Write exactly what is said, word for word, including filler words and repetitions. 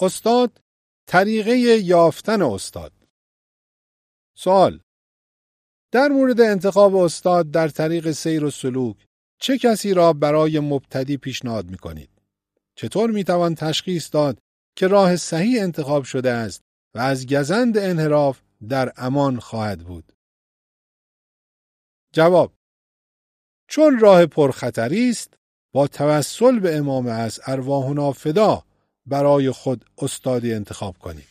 استاد، طریقه یافتن استاد. سوال: در مورد انتخاب استاد در طریق سیر و سلوک چه کسی را برای مبتدی پیشنهاد می‌کنید؟ چطور می‌توان تشخیص داد که راه صحیح انتخاب شده است و از گزند انحراف در امان خواهد بود؟ جواب: چون راه پرخطری است، با توسل به امام از ارواحنا فدا برای خود استادی انتخاب کنید.